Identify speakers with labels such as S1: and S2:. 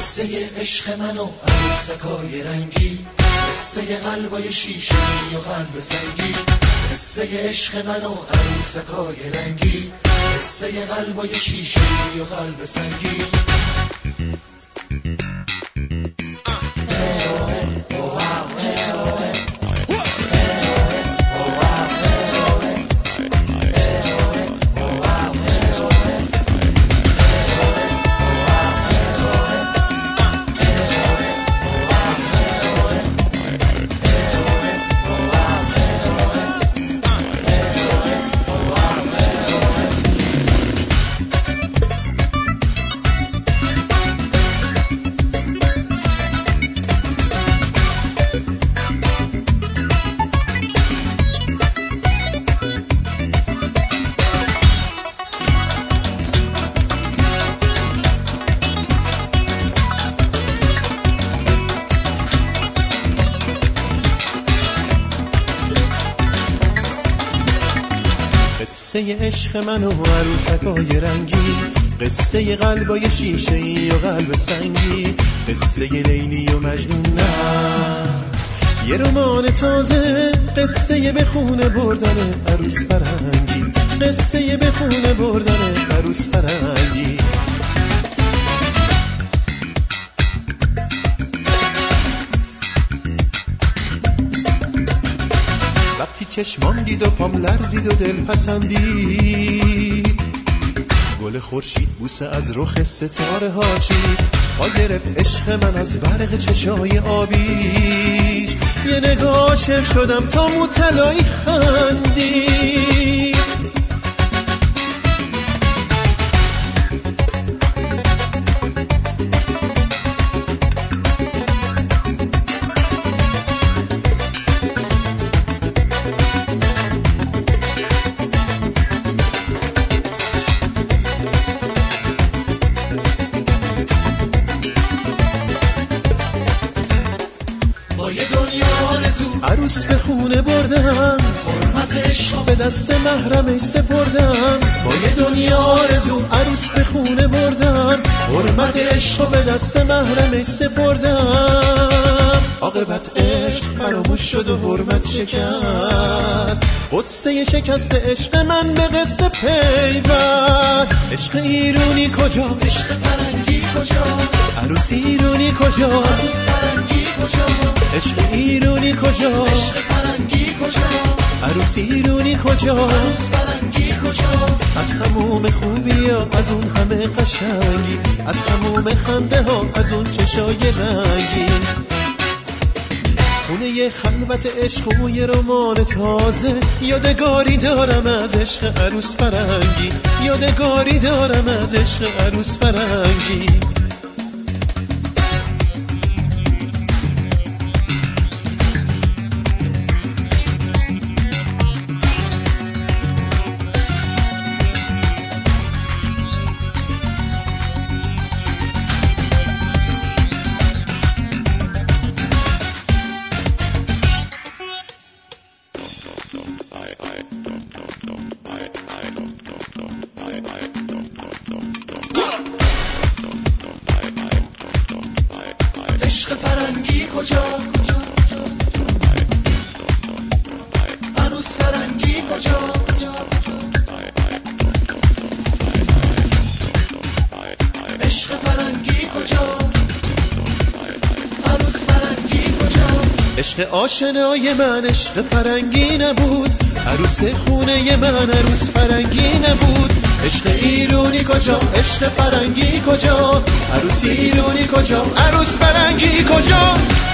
S1: قصه عشق من و عروسکای رنگی، قصه قلبای شیشه‌ای و قلب سنگی، قصه عشق من و عروسکای رنگی، قصه قلبای شیشه‌ای و قلب سنگی.
S2: قصه عشق من و عروسکای رنگی، قصه قلبای شیشه‌ای و قلب سنگی، قصه لیلی و مجنون، نه یه رمان تازه، قصه به خونه بردن عروس فرنگی، قصه به خونه بردن عروس فرنگی. وقتی چشمان دید و پام لرزید و دل پسندید، گل خورشید بوسه از رخ ستاره ها چید، پا گرفت عشق من از برق چشای آبیش، یه نگاه شر شدم تا مطلعی خندید. عروس به خونه بردم،
S1: حرمت عشق
S2: به دست محرمش سپردم. با یه دنیا آرزو عروس به خونه بردم، حرمت عشق به دست محرمش سپردم. عاقبت عشق فراموش شد و حرمت شکست، قصه شکست عشق من به قصه پیوست. عشق ایرونی کجا؟
S1: عشق فرنگی کجا؟
S2: عروس ایرونی کجا؟
S1: عروس فرنگی کجا؟
S2: عشق ایرونی کجا؟
S1: عشق فرنگی کجا؟
S2: عروس ایرونی کجا؟
S1: عروس فرنگی کجا؟
S2: از تموم خوبی ها، از اون همه قشنگی، از تموم خنده ها، از اون چشای رنگی. خونه یه خلوت عشق و یه رمان تازه، یادگاری دارم از عشق عروس فرنگی، یادگاری دارم از عشق عروس فرنگی.
S1: عشق فرنگی کجا؟ عروس فرنگی کجا؟ عشق فرنگی کجا؟ عروس فرنگی کجا؟
S2: عشق آشنای من عشق فرنگی نبود، عروس خونه من عروس فرنگی نبود. عشق ایرونی کجا؟ عشق فرنگی کجا؟ عروس ایرونی کجا؟ عروس فرنگی کجا؟